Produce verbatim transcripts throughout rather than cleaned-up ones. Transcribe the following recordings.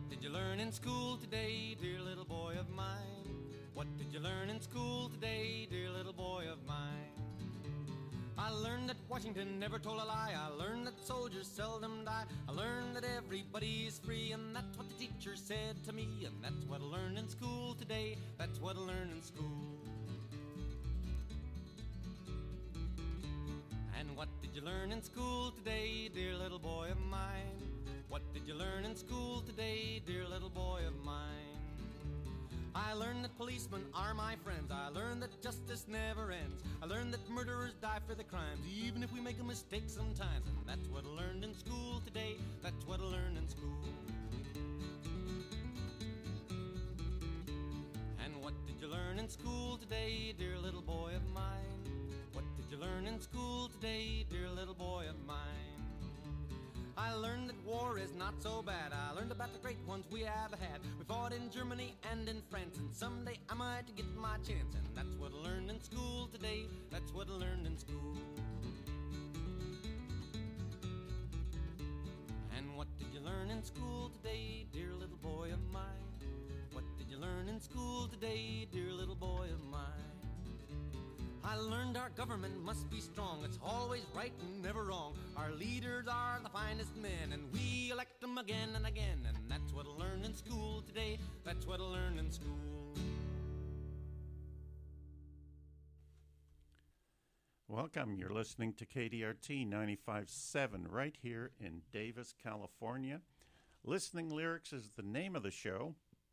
What did you learn in school today, dear little boy of mine? What did you learn in school today, dear little boy of mine? I learned that Washington never told a lie. I learned that soldiers seldom die. I learned that everybody's free, and that's what the teacher said to me. And that's what I learned in school today. That's what I learned in school. And what did you learn in school today, dear little boy of mine? What did you learn in school today, dear little boy of mine? I learned that policemen are my friends. I learned that justice never ends. I learned that murderers die for the crimes, even if we make a mistake sometimes. And that's what I learned in school today. That's what I learned in school. And what did you learn in school today, dear little boy of mine? What did you learn in school today, dear little boy of mine? I learned that war is not so bad. I learned about the great ones we have had. We fought in Germany and in France, and someday I might get my chance. And that's what I learned in school today. That's what I learned in school. And what did you learn in school today, dear little boy of mine? What did you learn in school today, dear little boy of mine? I learned our government must be strong. It's always right and never wrong. Our leaders are the finest men, and we elect them again and again. And that's what I learned in school today. That's what I learned in school. Welcome. You're listening to K D R T ninety-five point seven right here in Davis, California. Listening Lyrics is the name of the show.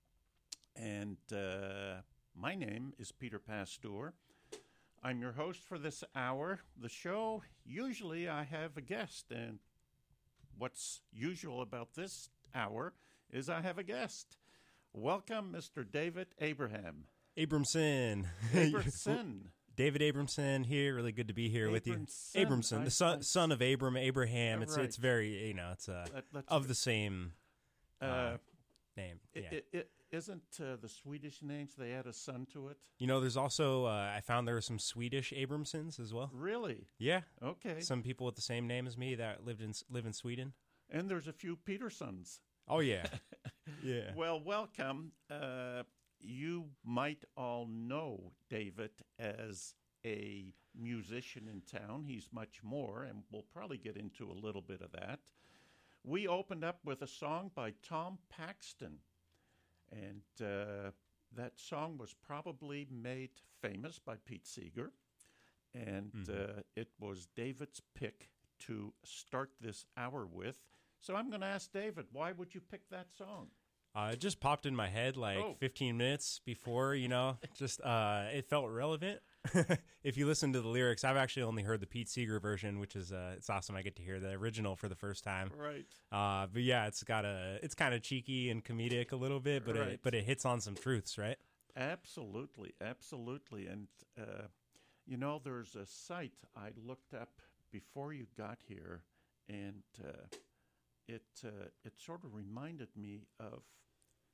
And uh, my name is Peter Pasteur. I'm your host for this hour. The show, usually I have a guest, and what's usual about this hour is I have a guest. Welcome, Mister David Abraham. Abramson. Abramson. David Abramson here. Really good to be here Abramson. with you. Abramson, I, the son, I, son of Abram, Abraham. It's right. it's very, you know, it's uh, that, of the same uh, uh, name. It, Yeah. it, it, isn't uh, the Swedish names, they add a son to it? You know, there's also, uh, I found there were some Swedish Abramsons as well. Really? Yeah. Okay. Some people with the same name as me that lived in live in Sweden. And there's a few Petersons. Oh, yeah. Yeah. Well, welcome. Uh, you might all know David as a musician in town. He's much more, and we'll probably get into a little bit of that. We opened up with a song by Tom Paxton. And uh, that song was probably made famous by Pete Seeger. And mm-hmm. uh, it was David's pick to start this hour with. So I'm going to ask David, why would you pick that song? Uh, it just popped in my head like oh. fifteen minutes before, you know, just uh, it felt relevant. If you listen to the lyrics, I've actually only heard the Pete Seeger version, which is uh, it's awesome. I get to hear the original for the first time. Right. Uh, but yeah, it's got a it's kind of cheeky and comedic a little bit, but right. it, but it hits on some truths, right? Absolutely, absolutely. And uh, you know, there's a site I looked up before you got here, and uh, it uh, it sort of reminded me of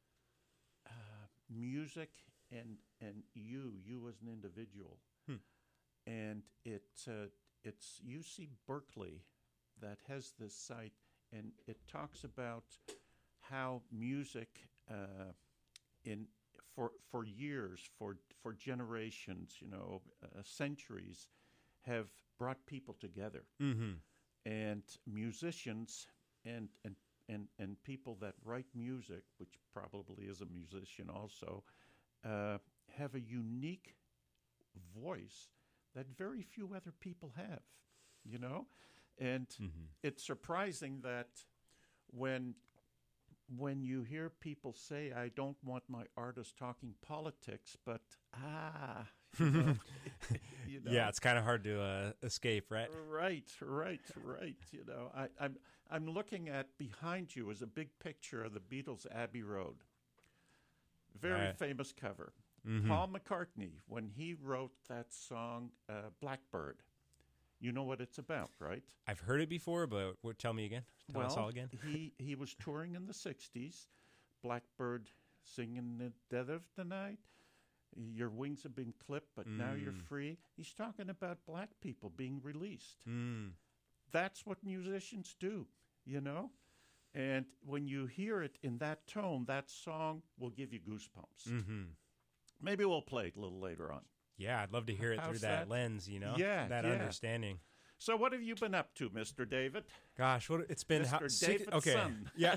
uh, music and and you you as an individual, hmm. and it uh, it's U C Berkeley that has this site, and it talks about how music uh, in for for years, for for generations, you know, uh, centuries, have brought people together, mm-hmm. and musicians and and and and people that write music, which probably is a musician also. Uh, have a unique voice that very few other people have, you know? And mm-hmm. it's surprising that when when you hear people say, I don't want my artist talking politics, but ah, you know, you know. Yeah, it's kind of hard to uh, escape, right? Right, right, right. You know, I, I'm I'm looking at behind you is a big picture of the Beatles' Abbey Road. Very right. famous cover. Mm-hmm. Paul McCartney, when he wrote that song, uh, Blackbird, you know what it's about, right? I've heard it before, but what, tell me again. Tell well, us all again. he, he was touring in the sixties. Blackbird singing in the dead of the night. Your wings have been clipped, but mm. now you're free. He's talking about black people being released. Mm. That's what musicians do, you know? And when you hear it in that tone, that song will give you goosebumps. Mm-hmm. Maybe we'll play it a little later on. Yeah, I'd love to hear it How's through that, that? lens, you know? Yeah, That yeah. understanding. So what have you been up to, Mister David? Gosh, what it's been. Mister six- David's okay, son. yeah.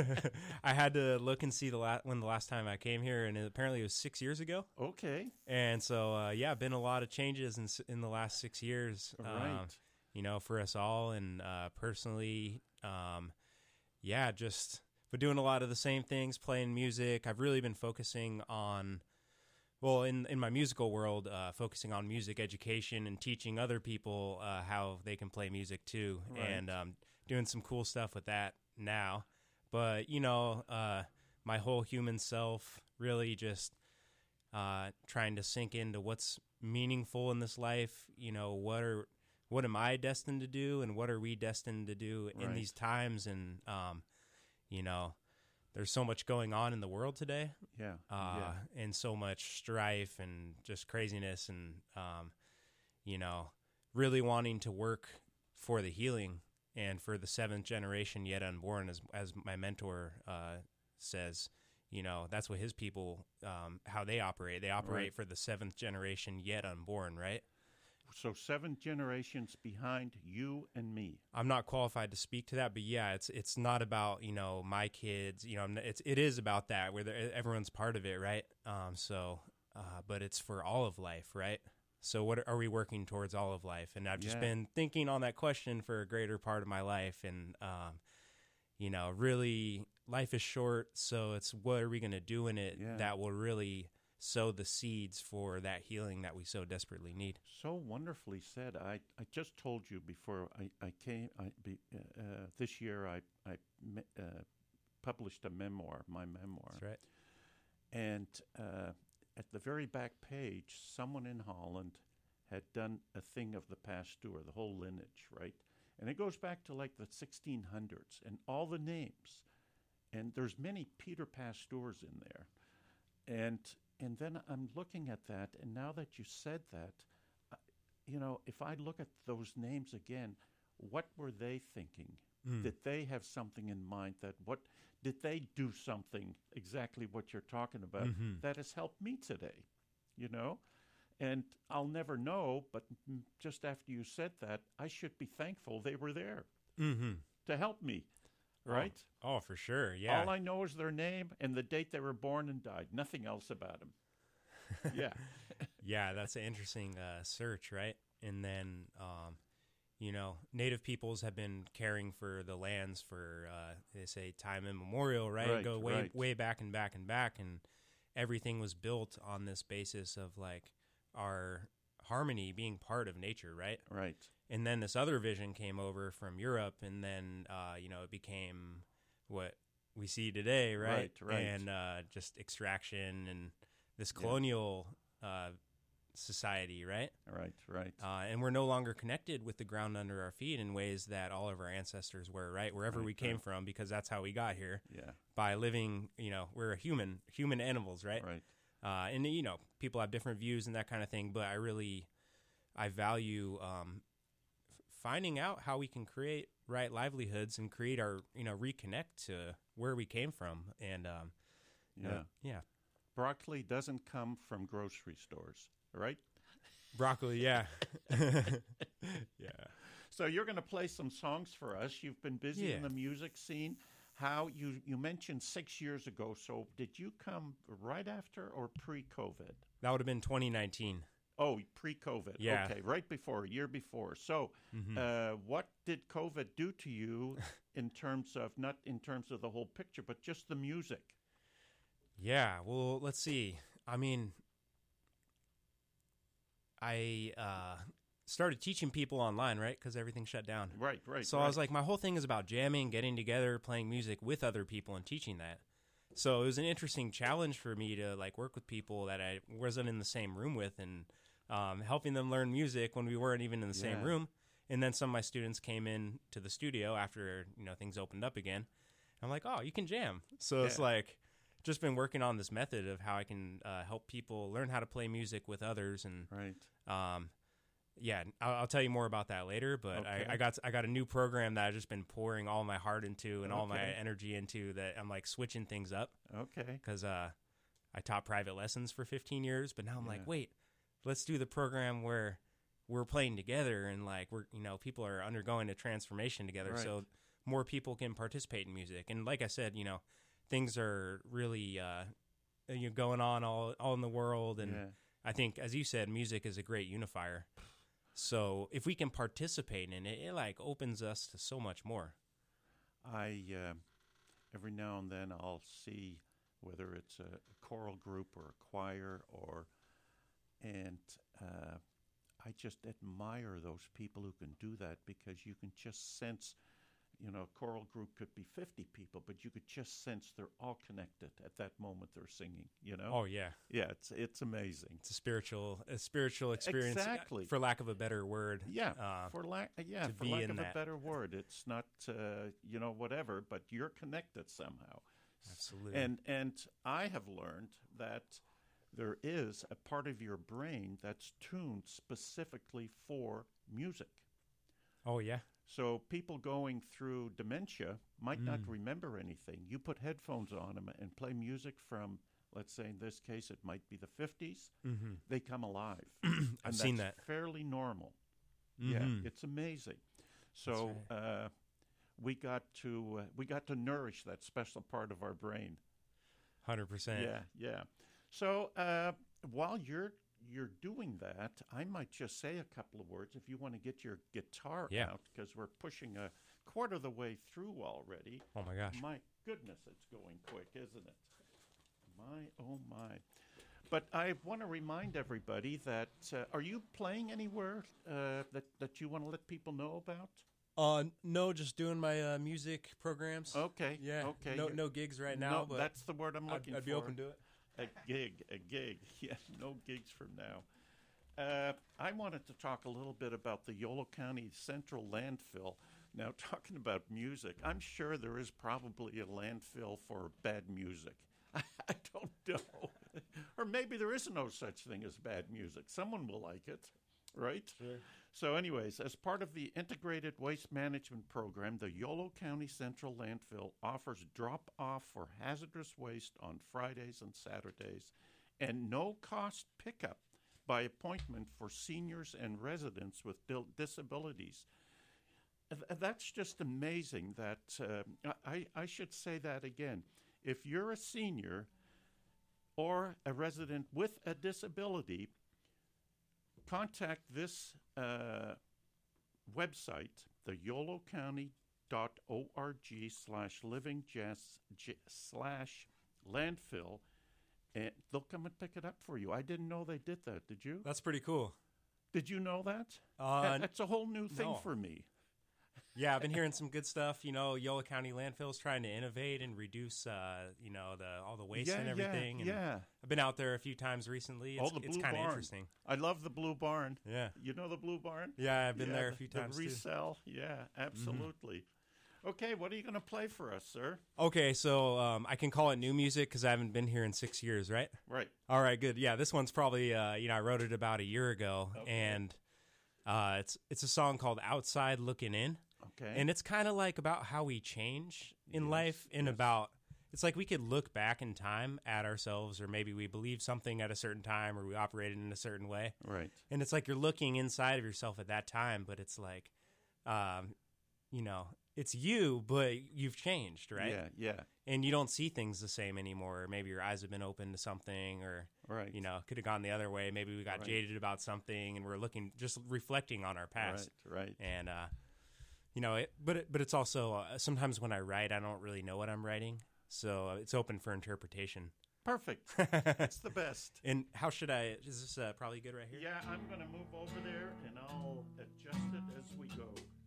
I had to look and see the la- when the last time I came here, and it, apparently it was six years ago. Okay. And so, uh, yeah, been a lot of changes in s- in the last six years. Right. Um, you know, for us all, and uh, personally, um, yeah, just but doing a lot of the same things, playing music. I've really been focusing on. Well, in, in my musical world, uh, focusing on music education and teaching other people uh, how they can play music too, Right. and um, doing some cool stuff with that now. But, you know, uh, my whole human self really just uh, trying to sink into what's meaningful in this life. You know, what are what am I destined to do, and what are we destined to do in Right. these times? And, um, you know, there's so much going on in the world today. Yeah. Uh, yeah. and so much strife and just craziness, and um, you know, really wanting to work for the healing and for the seventh generation yet unborn, as as my mentor uh, says. You know, that's what his people, um, how they operate. They operate Right. for the seventh generation yet unborn, right? So seven generations behind you and me. I'm not qualified to speak to that, but yeah, it's it's not about, you know, my kids. You know, it's it is about that where there- everyone's part of it, right? Um, so, uh, but it's for all of life, right? So, what are we working towards all of life? And I've just Yeah. been thinking on that question for a greater part of my life, and um, you know, really, life is short, so it's what are we going to do in it Yeah. that will really sow the seeds for that healing that we so desperately need. So wonderfully said. I, I just told you before I, I came, I, be, uh, uh, this year I, I me- uh, published a memoir, my memoir. That's right. And uh, at the very back page, someone in Holland had done a thing of the Pasteur, the whole lineage, right? And it goes back to like the sixteen hundreds and all the names. And there's many Peter Pasteurs in there. And and then I'm looking at that, and now that you said that, uh, you know, if I look at those names again, what were they thinking? Mm. Did they have something in mind that what did they do something exactly what you're talking about Mhm. that has helped me today, you know? And I'll never know, but mm, just after you said that, I should be thankful they were there Mm-hmm. to help me, right? Oh, for sure. Yeah. All I know is their name and the date they were born and died. Nothing else about them. Yeah. Yeah, that's an interesting uh, search, right? And then, um, you know, Native peoples have been caring for the lands for, uh, they say, time immemorial, right? Right, Go way, right. way back and back and back, and everything was built on this basis of like our harmony being part of nature, right? Right. And then this other vision came over from Europe, and then, uh, you know, it became what we see today, right? Right, right. And uh, just extraction and this Yeah. colonial uh, society, right? Right. Right. Uh, and we're no longer connected with the ground under our feet in ways that all of our ancestors were, right? Wherever Right, we came right. from, because that's how we got here, Yeah. by living, you know, we're a human, human animals, right? Right. Uh, and, you know, people have different views and that kind of thing, but I really, I value um, f- finding out how we can create right livelihoods and create our, you know, reconnect to where we came from. And, um, Yeah. uh, yeah. Broccoli doesn't come from grocery stores, right? Broccoli, yeah. Yeah. So you're going to play some songs for us. You've been busy Yeah. in the music scene. How you you mentioned six years ago. So did you come right after or pre-COVID? That would have been twenty nineteen. Oh, pre-COVID. Yeah. Okay, right before, a year before. So, Mhm. uh, what did COVID do to you in terms of not in terms of the whole picture, but just the music? Yeah, well, let's see. I mean, I uh, started teaching people online, right? Because everything shut down. Right, right. So right. I was like, my whole thing is about jamming, getting together, playing music with other people, and teaching that. So it was an interesting challenge for me to like work with people that I wasn't in the same room with, and um, helping them learn music when we weren't even in the same Yeah. room. And then some of my students came in to the studio after, you know, things opened up again. I'm like, oh, you can jam. So it's Yeah. like just been working on this method of how I can uh, help people learn how to play music with others, and right. um, yeah, I'll, I'll tell you more about that later. But Okay. I, I got I got a new program that I've just been pouring all my heart into and all my Okay. energy into. That I'm like switching things up Okay. because uh, I taught private lessons for fifteen years, but now I'm Yeah. like, wait, let's do the program where we're playing together and like we're you know people are undergoing a transformation together, Right. so more people can participate in music. And like I said, you know, things are really uh, you know, going on all all in the world, and Yeah. I think, as you said, music is a great unifier. So if we can participate in it, it like opens us to so much more. I uh, every now and then I'll see whether it's a choral group or a choir or and uh, I just admire those people who can do that because you can just sense, you know, a choral group could be fifty people, but you could just sense they're all connected at that moment they're singing, you know? Oh yeah, Yeah, it's it's amazing. it's a spiritual a spiritual experience, uh, Exactly. for lack of a better word. Yeah, Uh, for lack yeah, to for be lack in of a that. better word, it's not uh, you know whatever, but you're connected somehow. absolutely. And and I have learned that there is a part of your brain that's tuned specifically for music. oh yeah, So people going through dementia might not Mm. remember anything. You put headphones on them and play music from, let's say in this case, it might be the fifties. mm-hmm. They come alive. I've and seen that's that. fairly normal. Mhm. Yeah, it's amazing. So right. uh, we got to uh, we got to nourish that special part of our brain. one hundred percent. Yeah, yeah. So uh, while you're you're doing that, I might just say a couple of words if you want to get your guitar Yeah. out because we're pushing a quarter of the way through already. Oh my gosh. My goodness, it's going quick, isn't it? My oh my. But I want to remind everybody that uh, are you playing anywhere uh, that that you want to let people know about? Uh, no, just doing my uh, music programs. Okay. Yeah. Okay. No, you're- no gigs right no, now, but that's the word I'm I'd, looking I'd for. be open to it. A gig, a gig. Yeah, no gigs from now. Uh, I wanted to talk a little bit about the Yolo County Central Landfill. Now, talking about music, I'm sure there is probably a landfill for bad music. I don't know. Or maybe there is no such thing as bad music. Someone will like it, right? Sure. So anyways, as part of the Integrated Waste Management Program, the Yolo County Central Landfill offers drop-off for hazardous waste on Fridays and Saturdays and no-cost pickup by appointment for seniors and residents with dil- disabilities. Th- That's just amazing that, uh, I, I should say that again. If you're a senior or a resident with a disability, contact this uh, website, the yolo county dot org slash living jas- j- slash landfill, and they'll come and pick it up for you. I didn't know they did that. Did you? That's pretty cool. Did you know that? Uh, That- That's a whole new thing no. for me. Yeah, I've been hearing some good stuff. You know, Yolo County landfill's trying to innovate and reduce, uh, you know, the all the waste yeah, and everything. yeah, and yeah. I've been out there a few times recently. It's, Oh, the it's Blue kind of Barn. interesting. I love the Blue Barn. Yeah, You know the Blue Barn? yeah, I've been Yeah, there a the- few the times too. resell. Yeah, absolutely. Okay, what are you going to play for us, sir? Okay, so um, I can call it new music because I haven't been here in six years, right? Right. All right, good. Yeah, this one's probably uh, you know I wrote it about a year ago, Okay. and uh, it's it's a song called "Outside Looking In." Okay. And it's kind of like about how we change in Yes, life and yes. about it's like we could look back in time at ourselves, or maybe we believed something at a certain time or we operated in a certain way. right. And it's like you're looking inside of yourself at that time, but it's like, um, you know, it's you, but you've changed, right? Yeah, yeah. And you don't see things the same anymore. Maybe your eyes have been opened to something, or, Right. you know, could have gone the other way. Maybe we got Right. jaded about something and we're looking, just reflecting on our past. Right, right. And, uh, you know, it, but it, but it's also uh, sometimes when I write, I don't really know what I'm writing, so uh, it's open for interpretation. Perfect. That's the best. And how should I? Is this uh, probably good right here? Yeah, I'm going to move over there and I'll adjust it as we go.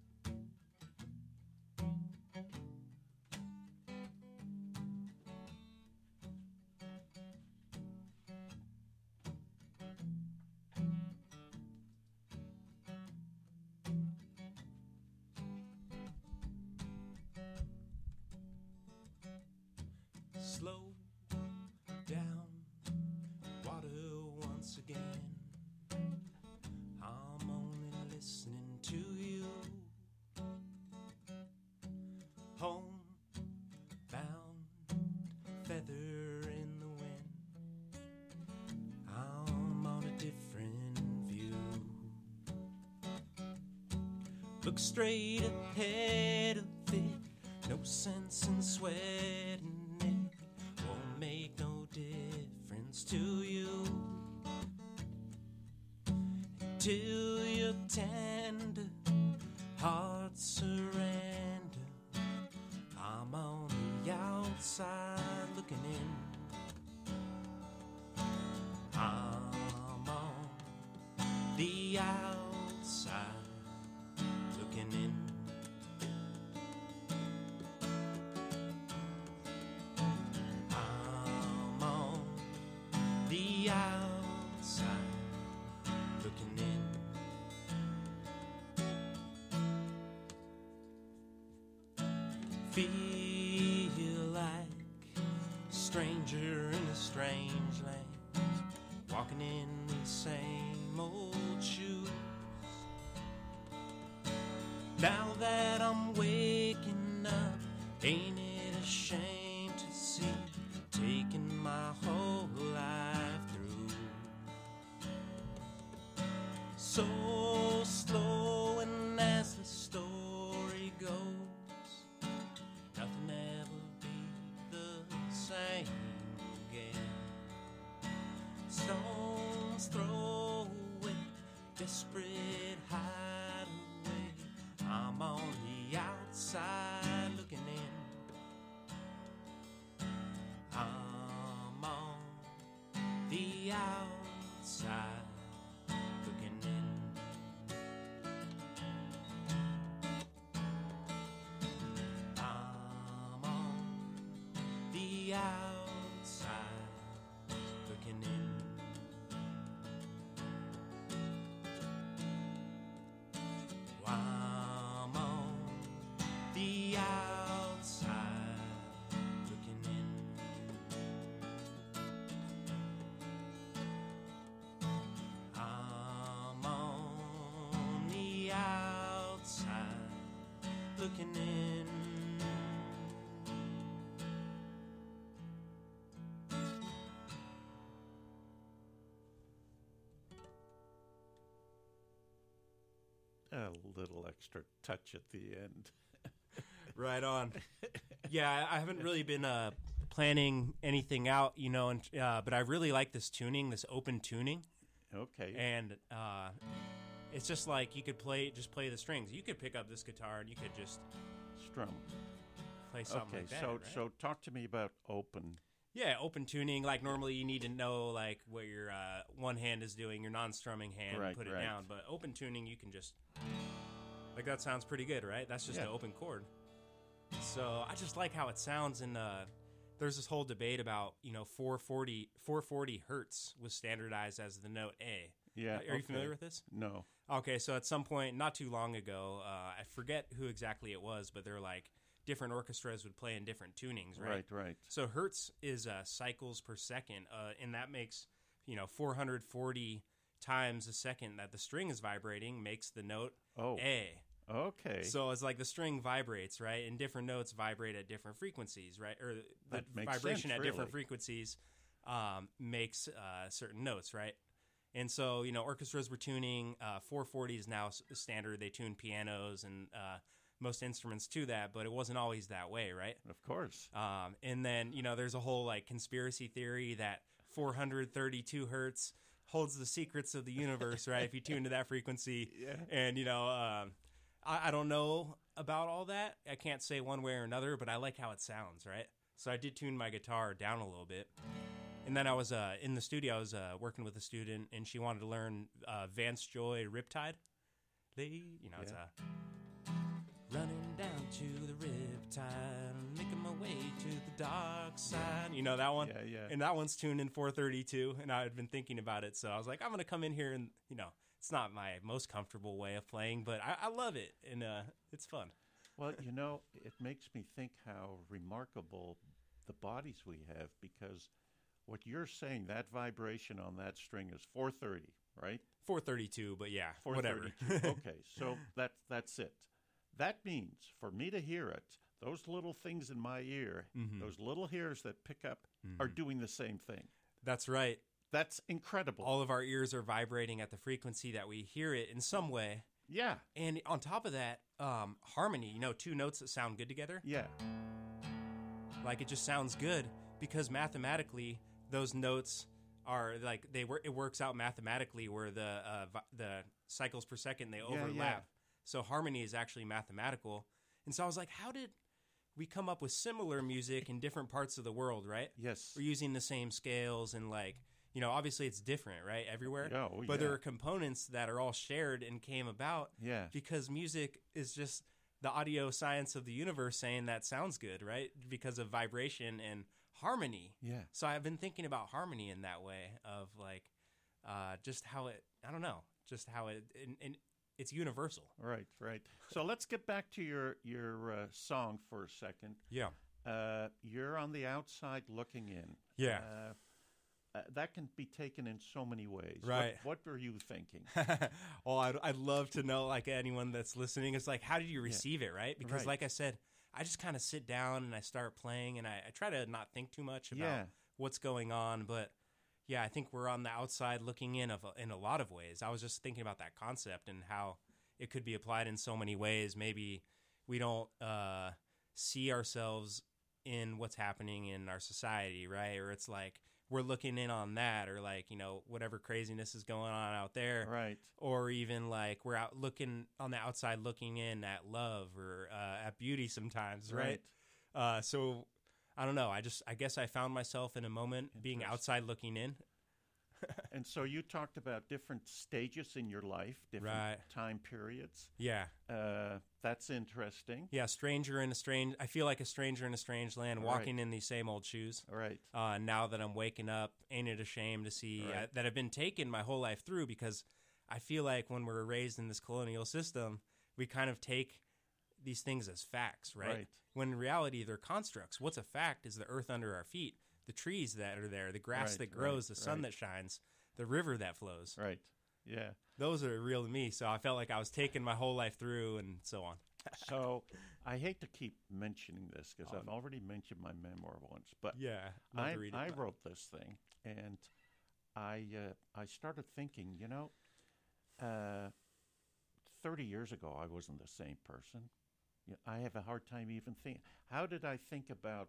Slow down, water once again. I'm only Look straight ahead of it. No sense in sweating it. Won't make no difference to you. Till your tender heart surrender. I'm on the outside looking in. I'm on the outside looking in. I'm on the outside looking in. Feel like a stranger in a strange land, walking in the same old shoes. Now that I'm waking up, ain't it a shame to see taking my whole life through? So slow, and as the story goes, nothing ever be the same again. Stones throw away, desperate hideaway. I'm on the outside looking in. I'm on the outside looking in. I'm on the outside looking in. I'm on the outside looking in. I'm on the outside looking in. A little extra touch at the end. Right on. Yeah, I I haven't really been uh, planning anything out, you know, and, uh, but I really like this tuning, this open tuning. Okay. And uh, it's just like you could play, just play the strings. You could pick up this guitar and you could just Strum. play something Okay, like that. so right? so talk to me about open. Yeah, open tuning. Like normally you need to know like what your uh, one hand is doing, your non-strumming hand, Right, put it right. down. But open tuning, you can just, like that sounds pretty good, right? That's just Yeah. an open chord. So I just like how it sounds. And uh, there's this whole debate about, you know, four forty, four forty hertz was standardized as the note A. Yeah. Are you okay. familiar with this? No. Okay, so at some point, not too long ago, uh, I forget who exactly it was, but they're like different orchestras would play in different tunings, right? Right, right. So hertz is uh, cycles per second, uh, and that makes, you know, four hundred forty times a second that the string is vibrating makes the note Oh. A. Okay. So it's like the string vibrates, right? And different notes vibrate at different frequencies, right? Or the That makes vibration sense, at different really. frequencies um, makes uh, certain notes, right? And so, you know, orchestras were tuning. Uh, four forty is now s- standard. They tune pianos and uh, most instruments to that, but it wasn't always that way, right? Of course. Um, and then, you know, there's a whole like conspiracy theory that four hundred thirty-two hertz holds the secrets of the universe, right? If you tune to that frequency. Yeah. And, you know, um, I, I don't know about all that. I can't say one way or another, but I like how it sounds, right? So I did tune my guitar down a little bit. And then I was uh, in the studio, I was uh, working with a student, and she wanted to learn uh, Vance Joy Riptide. They, you know, it's Yeah. a running down to the riptide, making my way to the dark side. You know that one? Yeah, yeah. And that one's tuned in four thirty-two, and I had been thinking about it, so I was like, I'm going to come in here and, you know, it's not my most comfortable way of playing, but I, I love it, and uh, it's fun. Well, you know, it makes me think how remarkable the bodies we have, because what you're saying, that vibration on that string is four thirty, right? four thirty-two, but yeah, whatever. four thirty-two. Okay, so that that's it. That means for me to hear it, those little things in my ear, Mhm. those little hairs that pick up, are doing the same thing. That's right. That's incredible. All of our ears are vibrating at the frequency that we hear it in some way. Yeah. And on top of that, um, harmony, you know, two notes that sound good together. Yeah. Like it just sounds good because mathematically those notes are like they work. It works out mathematically where the uh, vi- the cycles per second they Yeah, overlap. yeah. So harmony is actually mathematical. And so I was like, how did we come up with similar music in different parts of the world? Right? Yes. We're using the same scales and like you know obviously it's different right everywhere. Yeah, oh, but there yeah. are components that are all shared and came about. Yeah. Because music is just the audio science of the universe saying that sounds good, right? Because of vibration and harmony. Yeah. So I've been thinking about harmony in that way of like uh, just how it, I don't know, just how it, and, and it's universal. Right, right. So let's get back to your, your uh, song for a second. Yeah. Uh, you're on the outside looking in. Yeah. Uh, uh, that can be taken in so many ways. Right. What, what were you thinking? Well, I'd, I'd love to know, like anyone that's listening, it's like, how did you receive it, right? Because Right. like I said, I just kind of sit down and I start playing and I, I try to not think too much about Yeah. what's going on. But yeah, I think we're on the outside looking in of a, in a lot of ways. I was just thinking about that concept and how it could be applied in so many ways. Maybe we don't uh, see ourselves in what's happening in our society, right? Or it's like we're looking in on that, or like, you know, whatever craziness is going on out there. Right. Or even like we're out looking on the outside looking in at love or uh, at beauty sometimes, right? Right. Uh, so I don't know. I just, I guess I found myself in a moment being Interesting. outside looking in. And so you talked about different stages in your life, different Right. time periods. Yeah. Uh, that's interesting. Yeah. Stranger in a strange, I feel like a stranger in a strange land Right. walking in these same old shoes. Right. Uh, now that I'm waking up, ain't it a shame to see Right. uh, that I've been taken my whole life through, because I feel like when we're raised in this colonial system, we kind of take these things as facts, right? Right. When in reality, they're constructs. What's a fact is the earth under our feet, the trees that are there, the grass Right, that grows, right, the sun right. that shines, the river that flows. Right. Yeah. Those are real to me. So I felt like I was taken my whole life through and so on. So I hate to keep mentioning this because Oh. I've already mentioned my memoir once, but Yeah. love I, to read it. I wrote this thing, and I uh, I started thinking, you know, uh, thirty years ago I wasn't the same person. Yeah, I have a hard time even thinking. How did I think about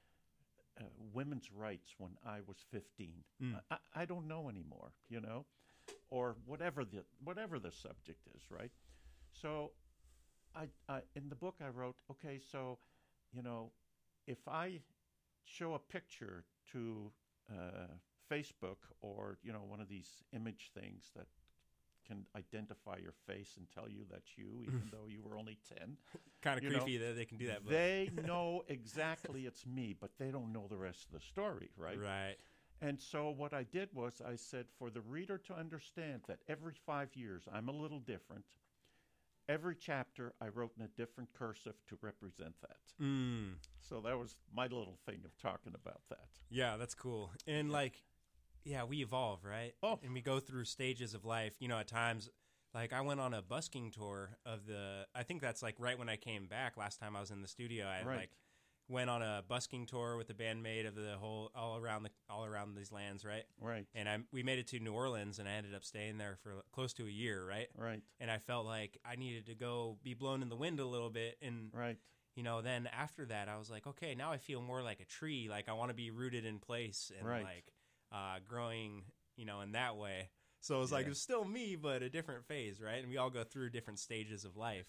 uh, women's rights when I was fifteen? Mm. I, I don't know anymore, you know, or whatever the whatever the subject is, right? So, I, I in the book I wrote, okay, so, you know, if I show a picture to uh, Facebook or you know one of these image things that can identify your face and tell you that's you, even though you were only ten. Kind of you know, creepy that they can do that. But They know exactly it's me, but they don't know the rest of the story, right? right. And so what I did was I said, for the reader to understand that every five years I'm a little different, every chapter I wrote in a different cursive to represent that. Mm. So that was my little thing of talking about that. Yeah, that's cool. And like, yeah, we evolve, right? Oh. And we go through stages of life. You know, at times, like I went on a busking tour of the, I think that's like right when I came back last time I was in the studio. I Right. like went on a busking tour with the bandmate of the whole, all around the, all around these lands, right? Right, And I, we made it to New Orleans and I ended up staying there for close to a year, right? right, And I felt like I needed to go be blown in the wind a little bit. And right. you know, then after that, I was like, okay, now I feel more like a tree. Like I want to be rooted in place and Right. like uh, growing, you know, in that way. So it was like, Yeah. it's still me, but a different phase, right? And we all go through different stages of life.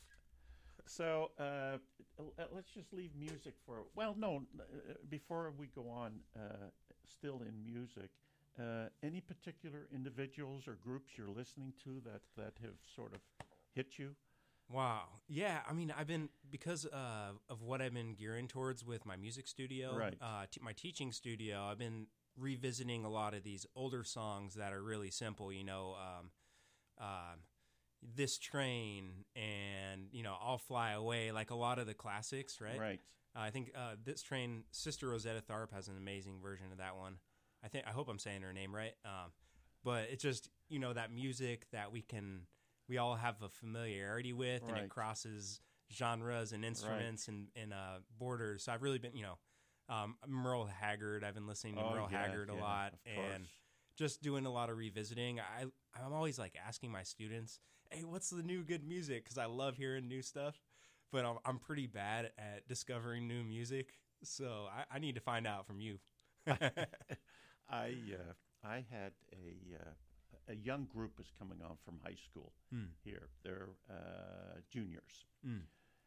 So uh, l- let's just leave music for, well, no, uh, before we go on, uh, still in music, uh, any particular individuals or groups you're listening to that, that have sort of hit you? Wow. Yeah. I mean, I've been, because uh, of what I've been gearing towards with my music studio, Right. uh, t- my teaching studio, I've been revisiting a lot of these older songs that are really simple, you know, um, um, This Train and, you know, I'll Fly Away, like a lot of the classics, right? Right. Uh, I think uh, This Train, Sister Rosetta Tharpe has an amazing version of that one. I think I hope I'm saying her name right. Um, but it's just, you know, that music that we can, we all have a familiarity with, and Right. it crosses genres and instruments and, and uh, borders. So I've really been, you know, um, Merle Haggard. I've been listening to Oh, Merle yeah, Haggard a yeah, lot, of and course. just doing a lot of revisiting. I I'm always like asking my students, "Hey, what's the new good music?" Because I love hearing new stuff, but I'm I'm pretty bad at discovering new music. So I, I need to find out from you. I uh, I had a uh, a young group is coming on from high school Mm. here. They're uh, juniors, Mm.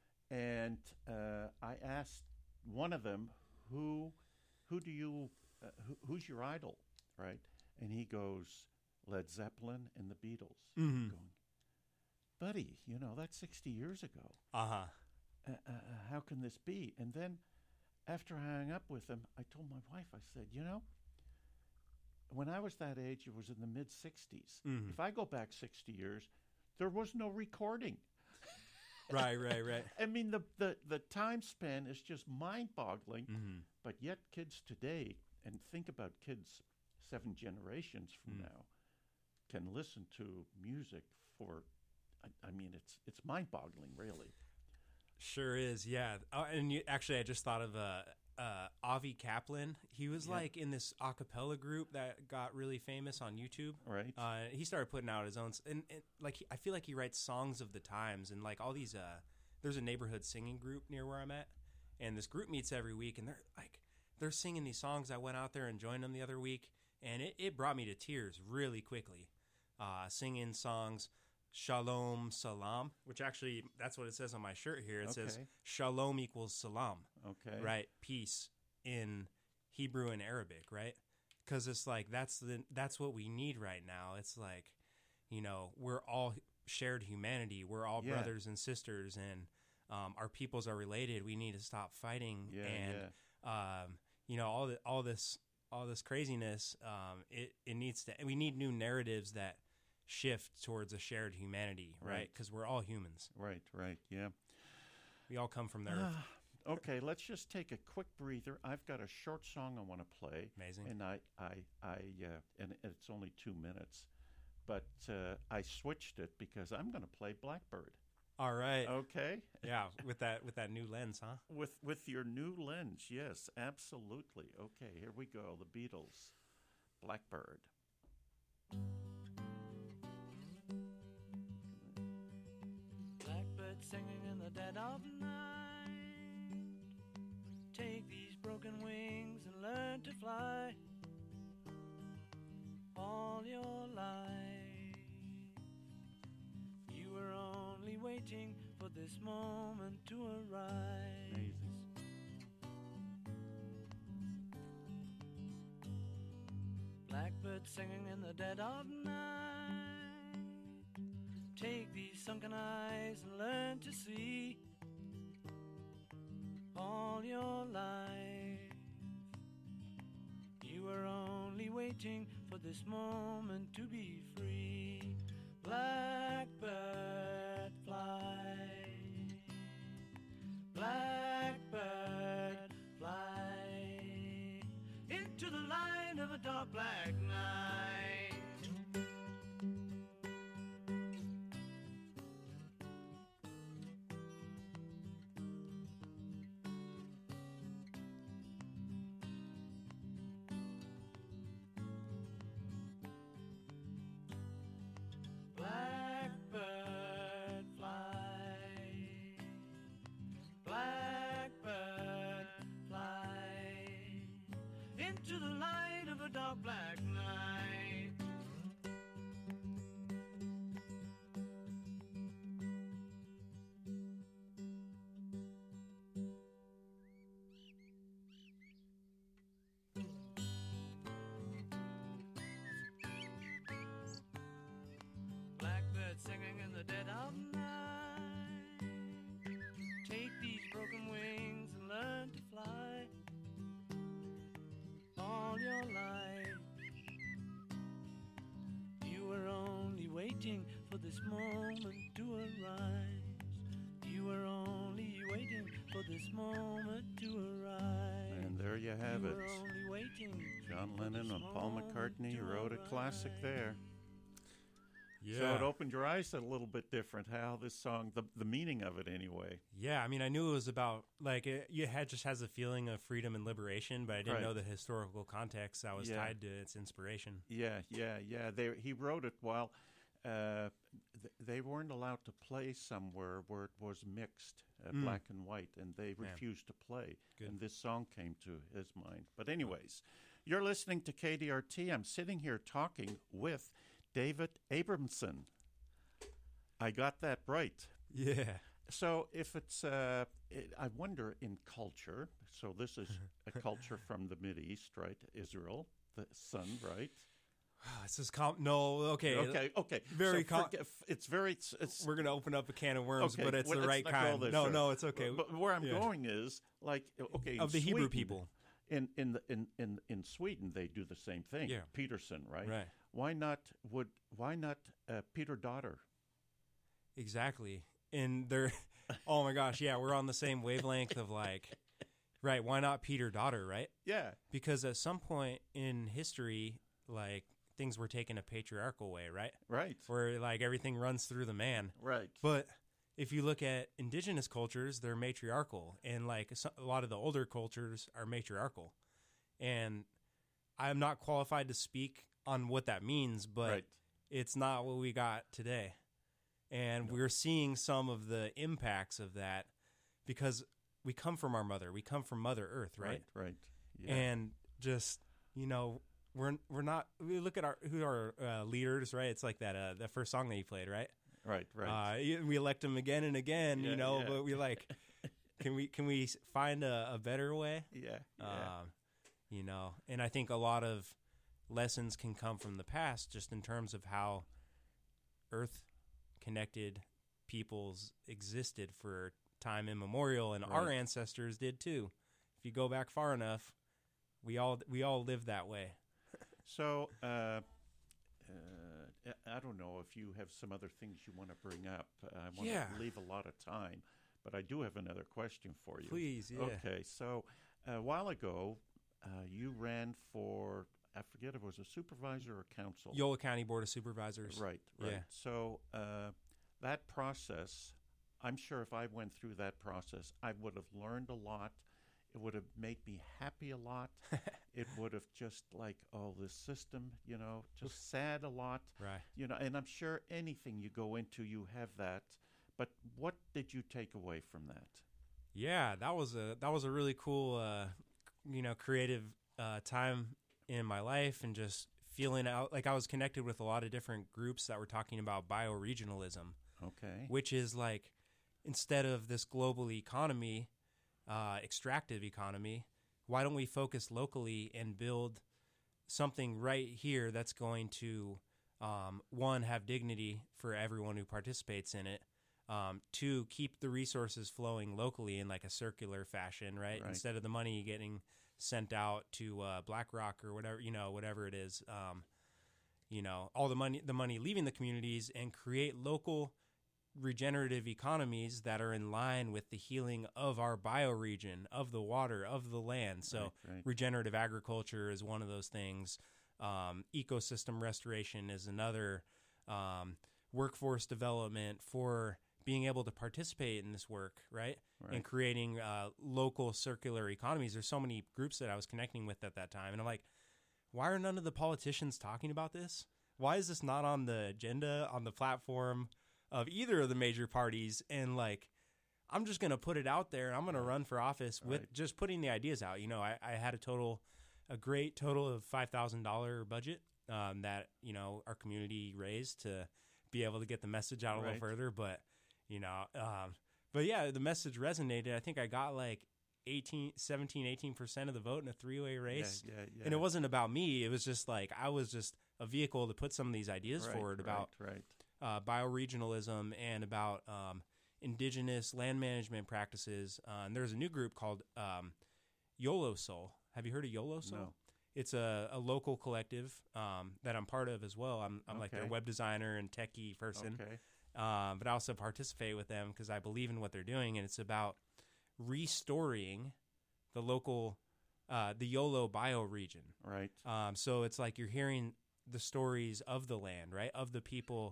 and uh, I asked one of them, "Who who do you uh, who, who's your idol?" Right, and he goes, "Led Zeppelin and the Beatles." Mhm. Going, buddy, you know that's sixty years ago. Uh-huh. Uh, uh, uh, how can this be? And then after I hung up with him, I told my wife, I said, you know, when I was that age, it was in the mid sixties. Mhm. If I go back sixty years, there was no recording. Right, right, right. I mean, the, the, the time span is just mind-boggling. Mhm. But yet kids today, and think about kids seven generations from Mm. now, can listen to music for, I, I mean, it's it's mind-boggling, really. Sure is, yeah. Oh, and you, actually, I just thought of uh, uh, Avi Kaplan. He was Yeah. like in this a cappella group that got really famous on YouTube. Right? Uh, he started putting out his own, s- and, and like he, I feel like he writes songs of the times, and like all these. Uh, there's a neighborhood singing group near where I'm at, and this group meets every week, and they're like they're singing these songs. I went out there and joined them the other week, and it, it brought me to tears really quickly. Uh, singing songs. Shalom Salam, which actually that's what it says on my shirt here. It says Okay. Shalom equals Salam, Okay. right? Peace in Hebrew and Arabic, right? Because it's like that's the that's what we need right now. It's like, you know, we're all shared humanity. We're all Yeah. brothers and sisters, and um, our peoples are related. We need to stop fighting, Yeah, and um, you know, all the, all this all this craziness. Um, it it needs to. We need new narratives that shift towards a shared humanity, right? Right. Because we're all humans. Right, right, yeah. We all come from the earth. Ah, okay, let's just take a quick breather. I've got a short song I want to play. Amazing. And I, I, I, uh, and it's only two minutes, but uh, I switched it because I'm going to play Blackbird. All right. Okay, Yeah, with that with that new lens, huh? with with your new lens, yes, absolutely. Okay, here we go. The Beatles, Blackbird. Blackbird singing in the dead of night. Take these broken wings and learn to fly. All your life, you were only waiting for this moment to arise. Amazing. Blackbird singing in the dead of night. Take these sunken eyes and learn to see. All your life, you were only waiting for this moment to be free. Blackbird fly, blackbird fly into the light of a dark black night. Blackbird fly, blackbird fly into the light of a dark black night. Blackbird singing in the dead of night. Take these broken wings and learn to fly. All your life, you were only waiting for this moment to arise. You were only waiting for this moment to arise. And there you have you it. were only waiting John for Lennon this and Paul moment McCartney to wrote a classic arise. there. Yeah. So it opened your eyes a little bit different, how this song, the, the meaning of it anyway. Yeah, I mean, I knew it was about, like, it, you had just has a feeling of freedom and liberation, but I didn't Right. know the historical context that was Yeah. tied to its inspiration. Yeah, yeah, yeah. They, he wrote it while uh, th- they weren't allowed to play somewhere where it was mixed, uh, Mm. black and white, and they refused to play. Good. And this song came to his mind. But anyways, you're listening to K D R T. I'm sitting here talking with David Abramson. I got that right. Yeah. So if it's, uh, it, I wonder in culture, so this is a culture from the Mideast, right? Israel, the sun, right? This is com- no, okay. Okay, okay. Very so com- forget- it's very, it's, it's We're going to open up a can of worms, okay, but it's well, the let's right not go kind. this No, route. no, it's okay. But where I'm Yeah. going is, like, okay, in Of the Hebrew Sweden- people. In in, the, in in in Sweden, they do the same thing. Yeah. Peterson, right? Right. Why not? Would why not uh, Peter Daughter? Exactly. And they're, oh my gosh, yeah, we're on the same wavelength of like, right, why not Peter Daughter, right? Yeah. Because at some point in history, like, things were taken a patriarchal way, right? Right. Where, like, everything runs through the man. Right. But if you look at indigenous cultures, they're matriarchal. And, like, so- a lot of the older cultures are matriarchal. And I'm not qualified to speak on what that means, but Right. it's not what we got today. And we're seeing some of the impacts of that because we come from our mother. We come from Mother Earth, right? Right. Right. Yeah. And just, you know, we're we're not. We look at our who are uh, leaders, right? It's like that uh, the first song that you played, right? right. Right. Uh, y- we elect them again and again, Yeah, you know. yeah. But we like, can we can we find a, a better way? yeah. Yeah. Um, you know, and I think a lot of lessons can come from the past, just in terms of how Earth connected peoples existed for time immemorial, and our Right. ancestors did too. If you go back far enough, we all we all lived that way. So, uh, uh, I don't know if you have some other things you want to bring up. I want Yeah. to leave a lot of time, but I do have another question for you. Please, yeah. Okay, so a while ago, uh, you ran for, I forget if it was a supervisor or council. Yola County Board of Supervisors. Right, right. Yeah. So uh, that process, I'm sure if I went through that process, I would have learned a lot. It would have made me happy a lot. It would have just like, oh, this system, you know, just sad a lot. Right. You know, and I'm sure anything you go into, you have that. But what did you take away from that? Yeah, that was a that was a really cool, uh, you know, creative uh, time in my life, and just feeling out like I was connected with a lot of different groups that were talking about bioregionalism, Okay. which is like, instead of this global economy, uh, extractive economy, why don't we focus locally and build something right here that's going to, um, one, have dignity for everyone who participates in it, um, two, keep the resources flowing locally in like a circular fashion, right? Right. Instead of the money getting sent out to uh, BlackRock or whatever, you know, whatever it is, um, you know, all the money, the money leaving the communities, and create local regenerative economies that are in line with the healing of our bioregion, of the water, of the land. So Right, right. regenerative agriculture is one of those things. Um, ecosystem restoration is another. Um, workforce development for being able to participate in this work, right? Right. And creating uh, local circular economies. There's so many groups that I was connecting with at that time. And I'm like, why are none of the politicians talking about this? Why is this not on the agenda, on the platform of either of the major parties? And like, I'm just going to put it out there, and I'm going to run for office with Right. just putting the ideas out. You know, I, I had a total, a great total of five thousand dollars budget um, that, you know, our community raised to be able to get the message out a Right. little further. But, you know, um, but yeah, the message resonated. I think I got like eighteen, seventeen, eighteen percent of the vote in a three-way race. Yeah, yeah, yeah. And it wasn't about me. It was just like, I was just a vehicle to put some of these ideas Right, forward about right, right. uh, bioregionalism and about um, indigenous land management practices. Uh, and there's a new group called um, YOLO Soul. Have you heard of YOLO Soul? No. It's a, a local collective um, that I'm part of as well. I'm, I'm like their Okay. web designer and techie person. Okay. Um, but I also participate with them because I believe in what they're doing, and it's about restoring the local, uh, the YOLO bioregion. Right. Um, so it's like you're hearing the stories of the land, right, of the people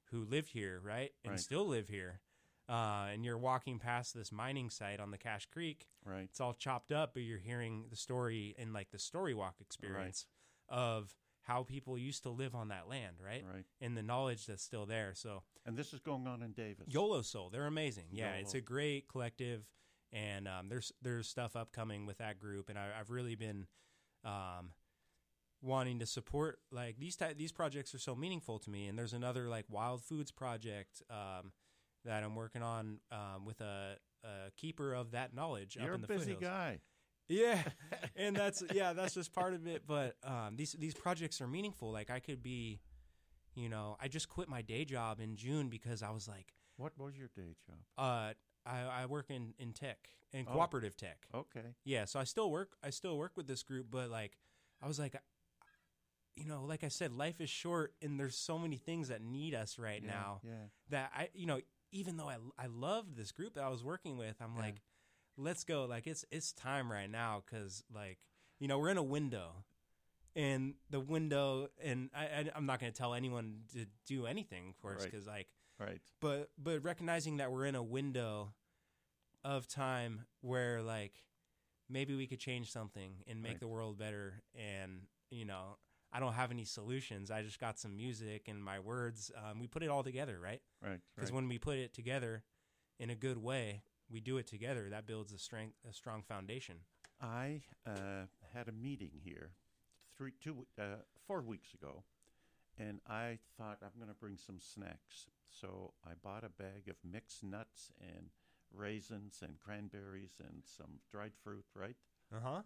who lived here, right, and Right. still live here. Uh, and you're walking past this mining site on the Cache Creek. Right. It's all chopped up, but you're hearing the story in like the story walk experience of how people used to live on that land, right? Right. And the knowledge that's still there. So And this is going on in Davis. YOLO Soul, they're amazing. Yeah, it's YOLO. a great collective, and um, there's there's stuff upcoming with that group, and I, I've really been um, wanting to support like these ty- these projects are so meaningful to me. And there's another like Wild Foods project um, that I'm working on um, with a, a keeper of that knowledge You're up in a the busy foothills. guy. Yeah, and that's yeah, that's just part of it. But um, these these projects are meaningful. Like I could be, you know, I just quit my day job in June because I was like, What was your day job? uh, I, I work in, in tech, in Oh. cooperative tech. Okay. Yeah, so I still work. I still work with this group, but like, I was like, you know, like I said, life is short, and there's so many things that need us right Yeah, now Yeah. that I, you know, even though I I loved this group that I was working with, I'm Yeah. like, let's go. Like it's it's time right now because like you know we're in a window, and the window, and I, I I'm not going to tell anyone to do anything, of course, Right. because like. Right. But but recognizing that we're in a window of time where like maybe we could change something and make Right. the world better, and you know I don't have any solutions. I just got some music and my words. Um, we put it all together, right? Right. Because Right. when we put it together in a good way, we do it together. That builds a strength, a strong foundation. I uh, had a meeting here three, two, uh, four weeks ago, and I thought I'm going to bring some snacks. So I bought a bag of mixed nuts and raisins and cranberries and some dried fruit, right? Uh huh.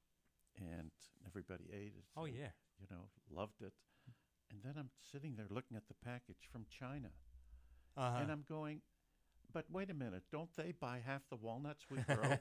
And everybody ate it. Oh and, yeah. You know, loved it. And then I'm sitting there looking at the package from China, Uh huh. and I'm going, but wait a minute, don't they buy half the walnuts we grow?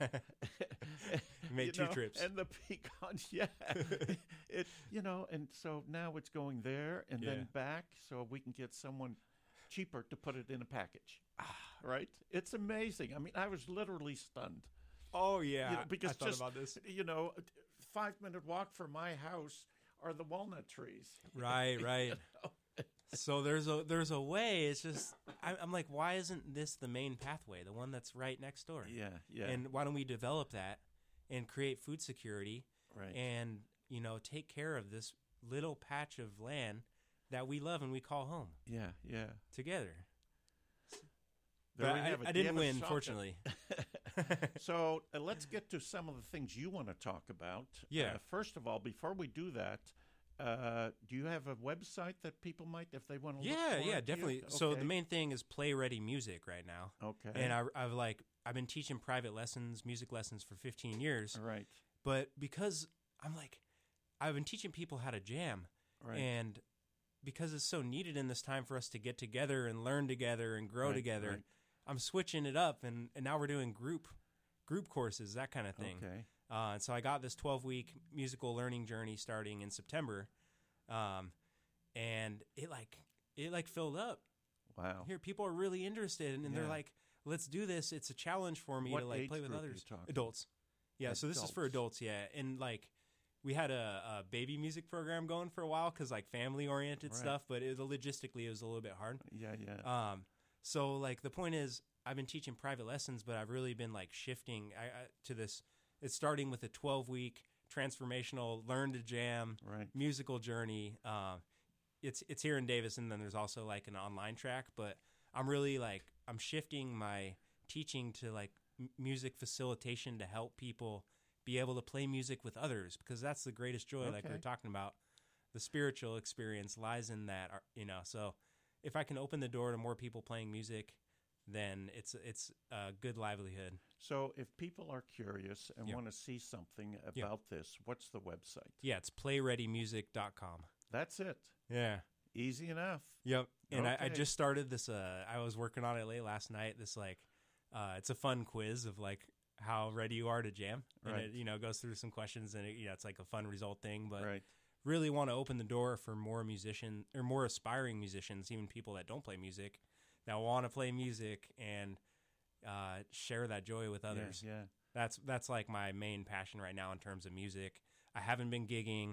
Made You two know, trips. and the pecans, yeah. it, you know, and so now it's going there and Yeah. then back, so we can get someone cheaper to put it in a package. Ah. Right? It's amazing. I mean, I was literally stunned. Oh yeah. You know, because I thought just about this. you know, a five minute walk from my house are the walnut trees. Right, right. So there's a there's a way. It's just I, I'm like, why isn't this the main pathway, the one that's right next door? Yeah, yeah. And why don't we develop that and create food security right. and you know take care of this little patch of land that we love and we call home yeah, yeah. together? There But we I, have it. I Do you didn't have a win, socket? fortunately. So uh, let's get to some of the things you want to talk about. Yeah. Uh, first of all, before we do that, uh, do you have a website that people might, if they want to? Yeah, look for yeah, it? definitely. Yeah? So Okay. the main thing is Play Ready Music right now, Okay. and I, I've like I've been teaching private lessons, music lessons for fifteen years. All right. But because I'm like, I've been teaching people how to jam, Right. and because it's so needed in this time for us to get together and learn together and grow Right, together, right. I'm switching it up, and, and now we're doing group group courses, that kind of thing. Okay. Uh, and so I got this twelve week musical learning journey starting in September, um, and it like it like filled up. Wow. Here, people are really interested, and, and they're Yeah. like, "Let's do this." It's a challenge for me What to like age play with group are you others, talking? adults. Yeah, so this is for adults. Yeah, and like we had a, a baby music program going for a while because like family oriented Right. stuff, but it, logistically it was a little bit hard. Yeah, yeah. Um, so like the point is, I've been teaching private lessons, but I've really been like shifting I, I, to this. It's starting with a twelve week transformational learn to jam right. musical journey. Uh, it's it's here in Davis, and then there's also like an online track. But I'm really like I'm shifting my teaching to like m- music facilitation to help people be able to play music with others, because that's the greatest joy. Like we Okay. were talking about, the spiritual experience lies in that. uh, You know, so if I can open the door to more people playing music, then it's it's a good livelihood. So if people are curious and Yeah. want to see something about Yeah. this, what's the website? Yeah, it's play ready music dot com. That's it. Yeah. Easy enough. Yep. And I, I Okay. just started this. Uh, I was working on it late last night. This like, uh, it's a fun quiz of like how ready you are to jam, and Right. it you know goes through some questions, and it, you know it's like a fun result thing. But Right. really want to open the door for more musician or more aspiring musicians, even people that don't play music, that want to play music and uh, share that joy with others. Yeah, yeah. That's that's like my main passion right now in terms of music. I haven't been gigging.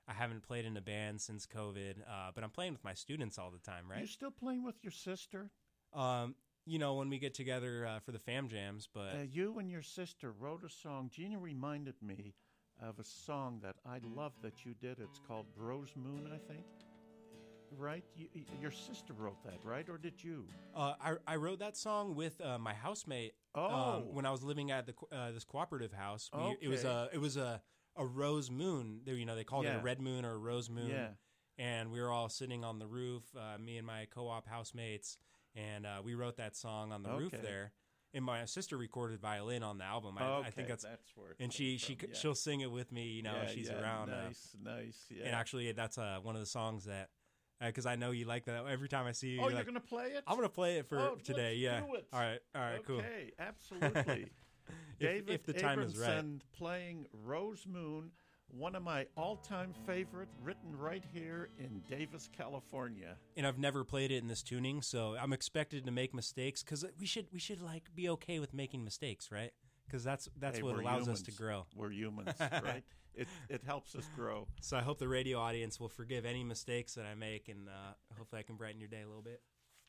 I haven't played in a band since COVID, uh, but I'm playing with my students all the time, You're right? still playing with your sister? Um, you know, when we get together uh, for the fam jams, but Uh, you and your sister wrote a song. Gina reminded me of a song that I love that you did. It's called Rose Moon, I think. Right? You, y- your sister wrote that, right? Or did you? uh, I I wrote that song with uh, my housemate Oh. um, when I was living at the co- uh, this cooperative house. We, It was Okay. a it was a a rose moon. They, you know, they called it Yeah. a red moon or a rose moon. Yeah. And we were all sitting on the roof, uh, me and my co-op housemates, and uh, we wrote that song on the roof Okay. there. And my sister recorded violin on the album. I, okay, I think that's, where it and comes she she from, c yeah. she'll sing it with me. You know, Yeah, if she's yeah, around. uh, Nice, nice. Yeah. And actually, that's uh, one of the songs that because I know you like that. Every time I see you, oh, you're you're like, gonna play it? I'm gonna play it for Oh, today. let's Yeah. do it. All right. All right. Cool. Okay, absolutely. If- David if the time is right. Abramson playing Rose Moon, one of my all-time favorite, written right here in Davis, California. And I've never played it in this tuning, so I'm expected to make mistakes because we should we should like be okay with making mistakes, right? Because that's that's Hey, what we're allows us to humans. grow. We're humans, right? It it helps us grow. So I hope the radio audience will forgive any mistakes that I make, and uh, hopefully I can brighten your day a little bit.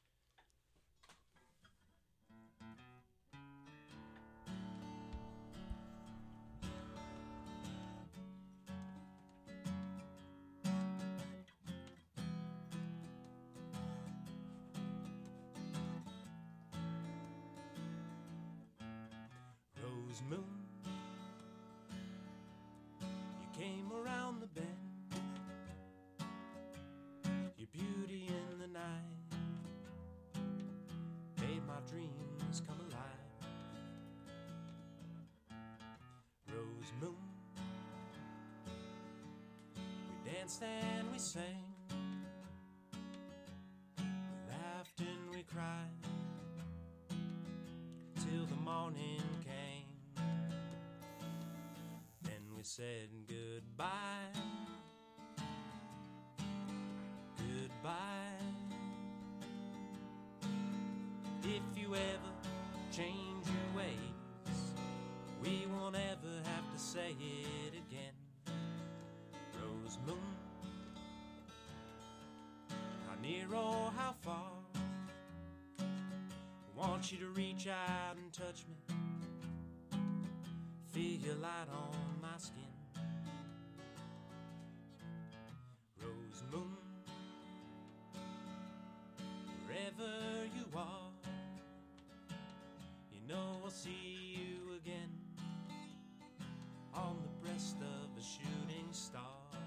Rose Moon, you came around the bend, your beauty in the night made my dreams come alive. Rose Moon, we danced and we sang, we laughed and we cried till the morning came. Then we said goodbye, goodbye. If you ever change your ways, we won't ever have to say it again. Rose Moon, how near or how far, I want you to reach out and touch me, feel your light on my skin. Rose Moon, wherever you are, you know I'll see you again on the breast of a shooting star.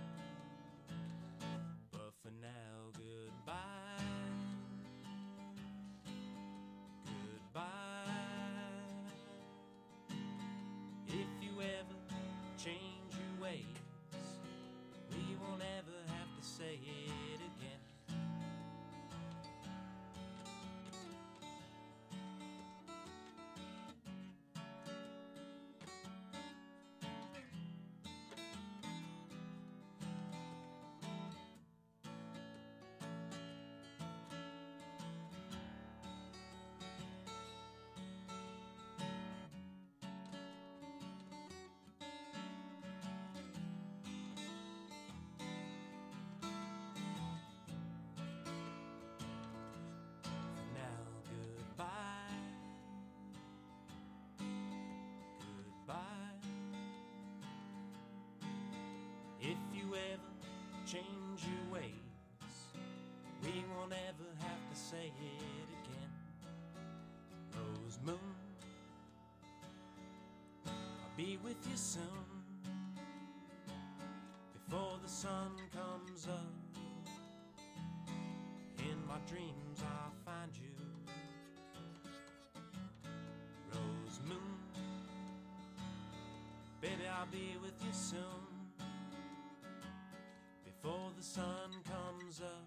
But for now, goodbye. If you ever change your ways, we won't ever have to say it again. Now goodbye, goodbye. If you ever change your ways, we won't ever have to say it again. Rose Moon, I'll be with you soon, before the sun comes up. In my dreams I'll find you. Rose Moon, baby, I'll be with you soon, before the sun comes up.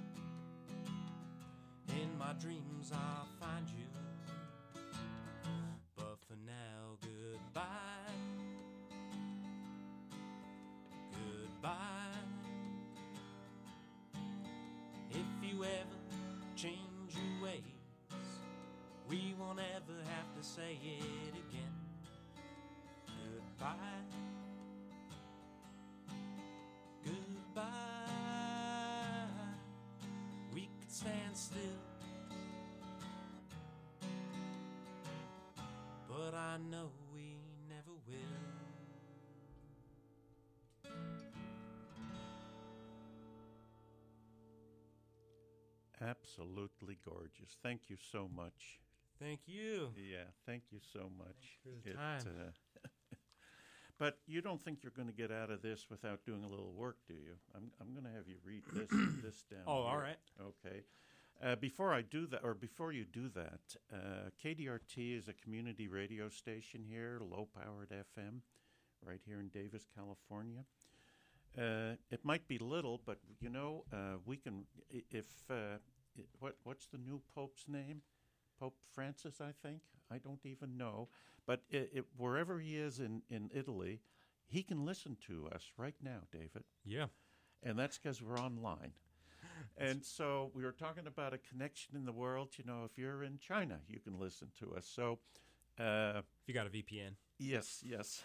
In my dreams I'll find you. But for now, goodbye, goodbye. If you ever change your ways, we won't ever have to say it again. Goodbye, goodbye. stand still. But I know we never will. Absolutely gorgeous. Thank you so much. Thank you. Yeah, thank you so much. for the time. Uh, but you don't think you're going to get out of this without doing a little work, do you? I'm I'm going to have you read this this down. Oh, all here. right. Okay. Uh, before I do that, or before you do that, uh, K D R T is a community radio station here, low-powered F M, right here in Davis, California. Uh, it might be little, but you know, uh, we can. i- If uh, i- what what's the new Pope's name? Pope Francis, I think. I don't even know, but it, it, wherever he is in in Italy, he can listen to us right now, David, Yeah. and that's because we're online. And so we were talking about a connection in the world. You know, if you're in China, you can listen to us. So. Uh, If you got a V P N. Yes, yes.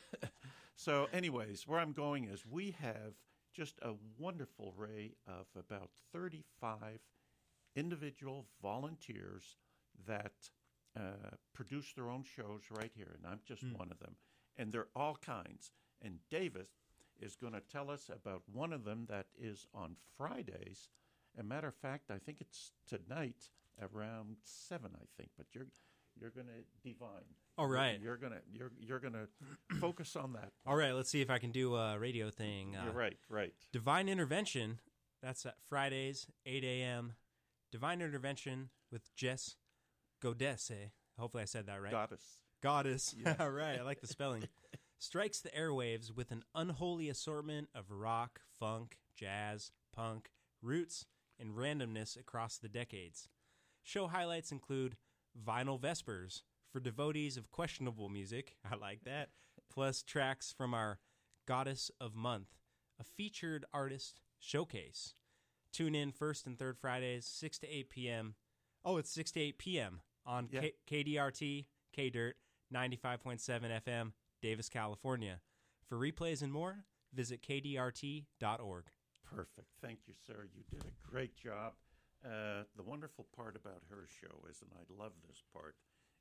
So, anyways, where I'm going is we have just a wonderful array of about thirty-five individual volunteers that uh, produce their own shows right here, and I'm just Mm. one of them. And they're all kinds. And David is going to tell us about one of them that is on Fridays. As a matter of fact, I think it's tonight around seven, I think, but you're you're going to divine. All right. You're gonna you're you're gonna focus on that. All right, let's see if I can do a radio thing. Uh, You're right, right. Divine Intervention, that's at Fridays, eight a.m. Divine Intervention with Jess Godesse. Hopefully I said that right. Goddess. Goddess. All right, I like the spelling. Strikes the airwaves with an unholy assortment of rock, funk, jazz, punk, roots, and randomness across the decades. Show highlights include Vinyl Vespers for devotees of questionable music. I like that. Plus tracks from our Goddess of Month, a featured artist showcase. Tune in first and third Fridays, six to eight p.m. Oh, it's six to eight p.m. on Yeah. K- KDRT, K-Dirt, ninety-five point seven F M, Davis, California. For replays and more, visit k d r t dot org. Perfect. Thank you, sir. You did a great job. Uh, the wonderful part about her show is, and I love this part,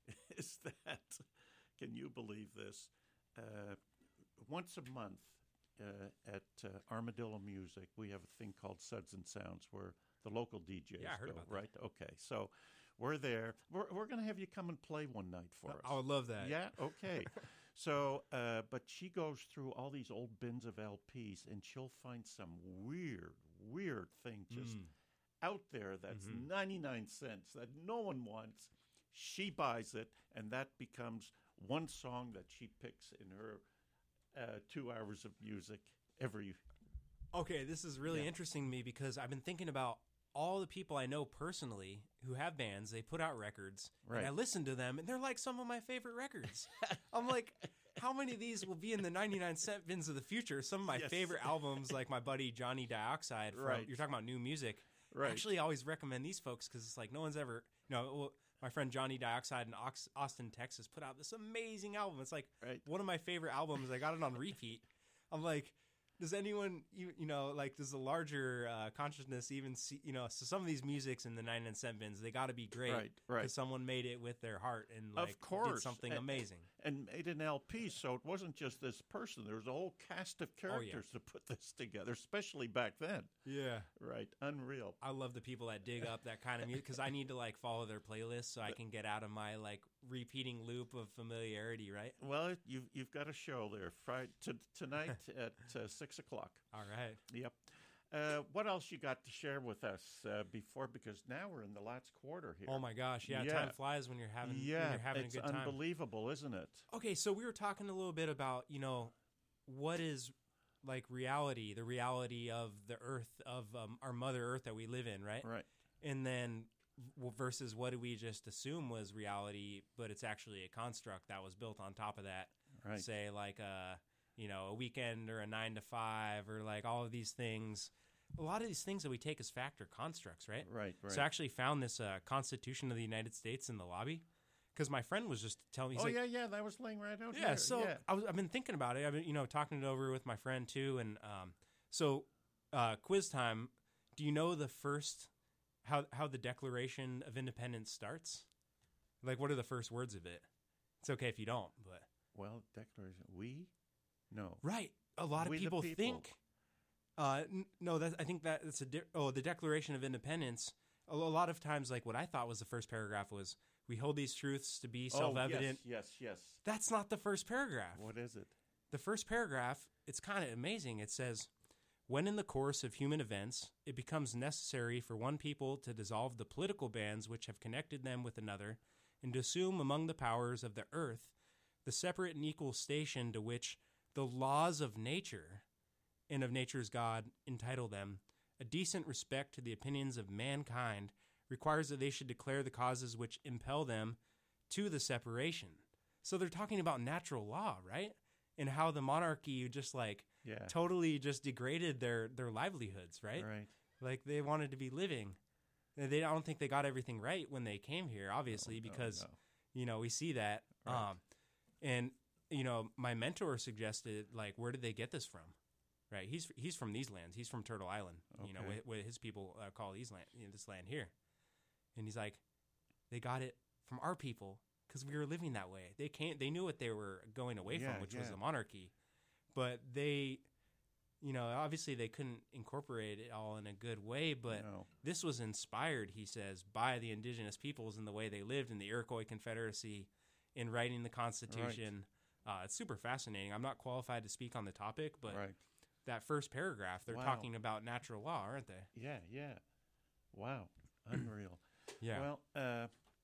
is that, can you believe this? Uh, once a month uh, at uh, Armadillo Music, we have a thing called Suds and Sounds where the local D Js Yeah, I heard go, about that. right? Okay, so we're there. We're, we're going to have you come and play one night for us. I would love that. Yeah, okay. So, uh, but she goes through all these old bins of L Ps, and she'll find some weird, weird thing just Mm. out there that's Mhm. ninety-nine cents that no one wants. She buys it, and that becomes one song that she picks in her uh, two hours of music every. Okay, this is really Yeah. interesting to me because I've been thinking about all the people I know personally who have bands. They put out records, Right. and I listen to them, and they're like some of my favorite records. I'm like, how many of these will be in the ninety-nine cent bins of the future? Some of my Yes. favorite albums, like my buddy Johnny Dioxide. From, Right. You're talking about new music. I Right. actually always recommend these folks because it's like no one's ever, you know, well, my friend Johnny Dioxide in Ox- Austin, Texas put out this amazing album. It's like Right. one of my favorite albums. I got it on repeat. I'm like, does anyone, you, you know, like, does the larger uh, consciousness even see, you know, so some of these musics in the ninety-nine cent bins, they got to be great. Right, right. Because someone made it with their heart and, like, Of course. did something And- amazing. And made an L P, so it wasn't just this person. There was a whole cast of Oh, yeah. characters to put this together, especially back then. Yeah. Right. Unreal. I love the people that dig up that kind of music because I need to, like, follow their playlists so I can get out of my, like, repeating loop of familiarity, right? Well, you've you've got a show there Friday t- tonight at uh, six o'clock. All right. Yep. Uh, what else you got to share with us uh, before? Because now we're in the last quarter here. Oh, my gosh. Yeah, Yeah. time flies when you're having, when yeah, you're having it's a good time. unbelievable, isn't it? Okay, so we were talking a little bit about, you know, what is like reality, the reality of the earth, of um, our Mother Earth that we live in, right? Right. And then w- versus what do we just assume was reality, but it's actually a construct that was built on top of that. Right. Say like a, you know, a weekend or a nine to five or like all of these things. A lot of these things that we take as fact are constructs, right? Right. Right. So I actually found this uh, Constitution of the United States in the lobby because my friend was just telling me, he's oh like, yeah, yeah. That was laying right out yeah, here. so yeah. I was, I've been thinking about it. I've been, you know, talking it over with my friend too. And um, so, uh, quiz time. Do you know the first? how how the Declaration of Independence starts? Like, what are the first words of it? It's okay if you don't, but Well, declaration. We? No. right. A lot of We the people, people. think. Uh, n- no, that I think that it's a di- oh the Declaration of Independence. A, a lot of times, like what I thought was the first paragraph was, "We hold these truths to be self-evident." Oh, yes, yes, yes. That's not the first paragraph. What is it? The first paragraph, it's kind of amazing. It says, "When in the course of human events, it becomes necessary for one people to dissolve the political bands which have connected them with another, and to assume among the powers of the earth the separate and equal station to which the laws of nature and of nature's God entitle them, a decent respect to the opinions of mankind requires that they should declare the causes which impel them to the separation." So they're talking about natural law, right? And how the monarchy just like Yeah. totally just degraded their, their livelihoods, right? Right. Like they wanted to be living. And they I don't think they got everything right when they came here, obviously, No, no, because no. you know, we see that. Right. Um, and you know, my mentor suggested, like, where did they get this from? Right? He's he's from these lands. He's from Turtle Island. You know, Okay. what, what his people uh, call these land, you know, this land here. And he's like, they got it from our people because we were living that way. They can't. They knew what they were going away Yeah, from, which was yeah. the monarchy. But they, you know, obviously they couldn't incorporate it all in a good way. But No. this was inspired, he says, by the indigenous peoples and the way they lived in the Iroquois Confederacy in writing the Constitution. Uh, it's super fascinating. I'm not qualified to speak on the topic, but Right. that first paragraph, they're Wow. talking about natural law, aren't they? Yeah, yeah. Wow. Unreal. Yeah. Well, uh,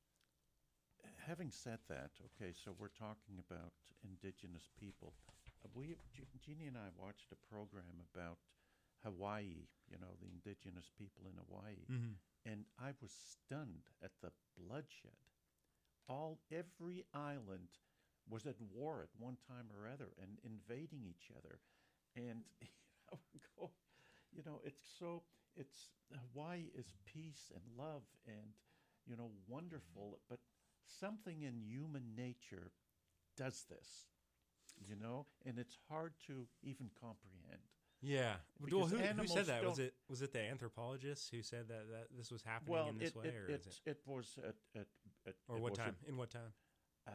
having said that, okay, so we're talking about indigenous people. Uh, We, Je- Jeannie and I watched a program about Hawaii, you know, the indigenous people in Hawaii, mm-hmm. and I was stunned at the bloodshed. All, every island was at war at one time or other and invading each other. And, you know, go, you know, it's so, it's, Hawaii is peace and love and, you know, wonderful, but something in human nature does this, you know, and it's hard to even comprehend. Yeah. Because Well, who, who animals said that? Was don't- it was it the anthropologist who said that, that this was happening Well, in this it, way, it, or it, is it, it was at, at, at or it what was time? In what time, A, uh,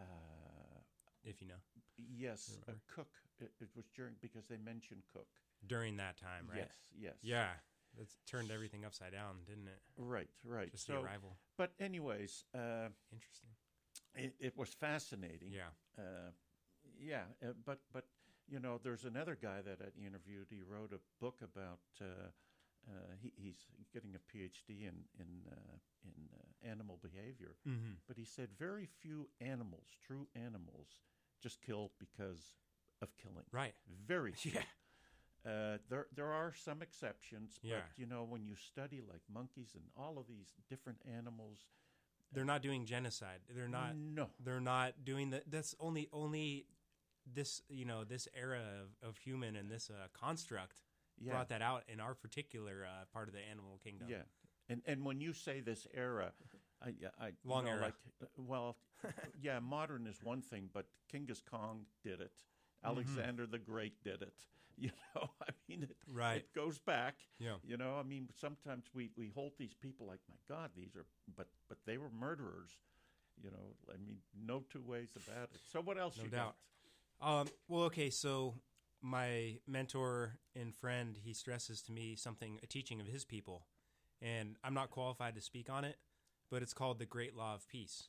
if you know, yes, a Remember? cook. It, it was during, because they mentioned Cook. during that time, right? Yes, yes. Yeah. That turned everything upside down, didn't it? Right, right. Just so, the arrival. but anyways, uh, Interesting. it, it was fascinating. Yeah. Uh, yeah, uh, but but you know, there's another guy that I interviewed. He wrote a book about. Uh, uh, he, he's getting a P H D in in uh, in uh, animal behavior. Mm-hmm. But he said very few animals, true animals, just kill because of killing. Right. Very few. Yeah. Uh, there there are some exceptions, Yeah. but you know, when you study like monkeys and all of these different animals, They're not doing genocide. They're not. no, They're not doing that. That's only only this you know this era of, of human and this uh, construct yeah, brought that out in our particular uh, part of the animal kingdom. yeah. And and when you say this era, I, I you Long know, era. Like, uh, well, yeah, modern is one thing, but Genghis Khan did it. Alexander the Great did it. You know, I mean, it, Right. it goes back. Yeah. You know, I mean, sometimes we, we hold these people like, my God, these are, but but they were murderers. You know, I mean, no two ways about it. So what else No you doubt. Um, well, okay, so my mentor and friend, he stresses to me something, a teaching of his people, and I'm not qualified to speak on it, but it's called the Great Law of Peace.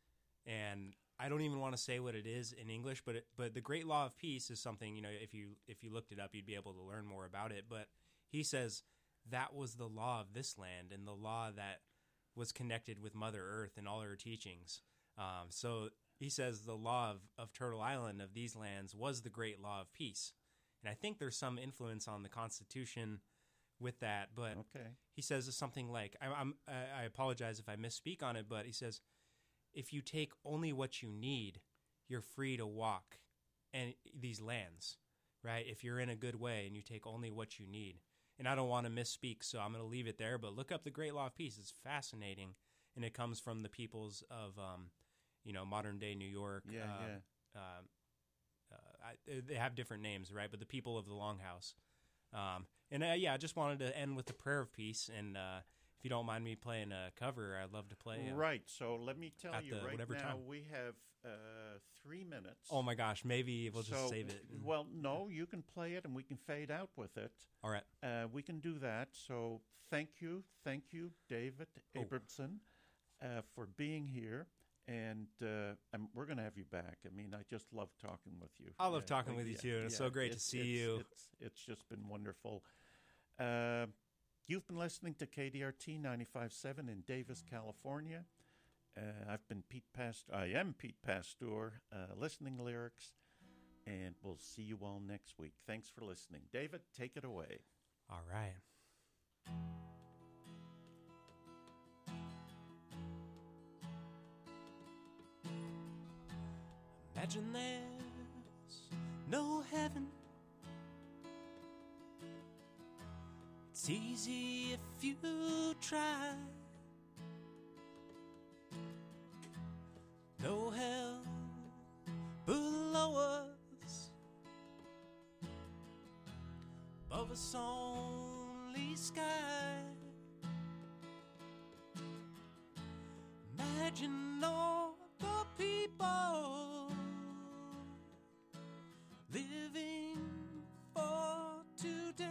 And I don't even want to say what it is in English, but it, but the Great Law of Peace is something, you know, if you if you looked it up, you'd be able to learn more about it. But he says that was the law of this land and the law that was connected with Mother Earth and all her teachings. Um, so he says the law of, of Turtle Island, of these lands, was the Great Law of Peace. And I think there's some influence on the Constitution with that. But got? Okay. he says something like, I, I'm, I I apologize if I misspeak on it, but he says, if you take only what you need, you're free to walk and these lands, right? If you're in a good way and you take only what you need. And I don't want to misspeak, so I'm going to leave it there. But look up the Great Law of Peace. It's fascinating. And it comes from the peoples of, um, you know, modern day New York. Yeah, uh, yeah. Uh, uh, I, they have different names, right? But the people of the Longhouse. Um, and uh, yeah, I just wanted to end with a prayer of peace. And uh, if you don't mind me playing a cover, I'd love to play. Uh, Right. So let me tell at you the right whatever now, time. we have uh, three minutes. Oh my gosh, maybe we'll just So, save it. and- Well, no, you can play it and we can fade out with it. All right. Uh, we can do that. So thank you. Thank you, David Oh. Abramson, uh, for being here. And uh, I'm, we're going to have you back. I mean, I just love talking with you. I love Yeah, talking with you, too, and it's so great to see it's- you. It's, it's just been wonderful. Uh, you've been listening to K D R T ninety-five point seven in Davis, California. Uh, I've been Pete Pastor. I am Pete Pasteur, uh, listening lyrics, and we'll see you all next week. Thanks for listening. David, take it away. All right. Imagine there's no heaven. It's easy if you try. No hell below us. Above us only sky. Imagine all the people living for today.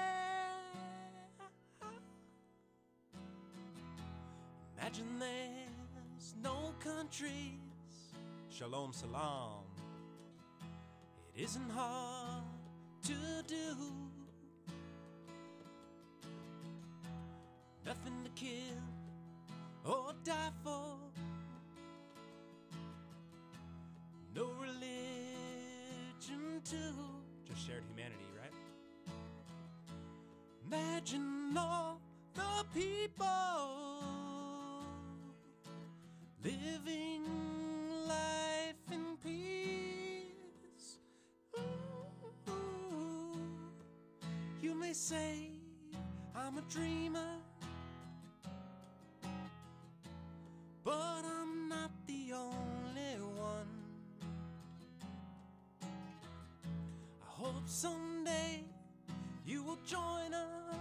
Imagine there's no countries. Shalom, salam. It isn't hard to do. Nothing to kill or die for. No religion too. Just shared humanity, right? Imagine all the people living life in peace. Ooh, you may say I'm a dreamer, but I'm not the only one. I hope someday you will join us,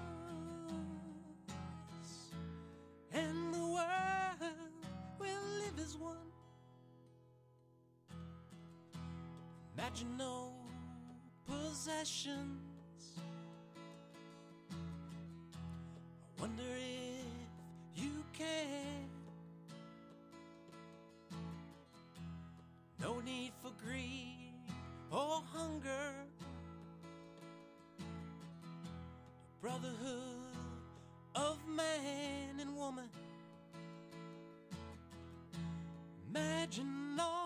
and the world will live as one. Imagine no possessions. I wonder if you can. No need for greed or hunger. A brotherhood of man and woman. Imagine all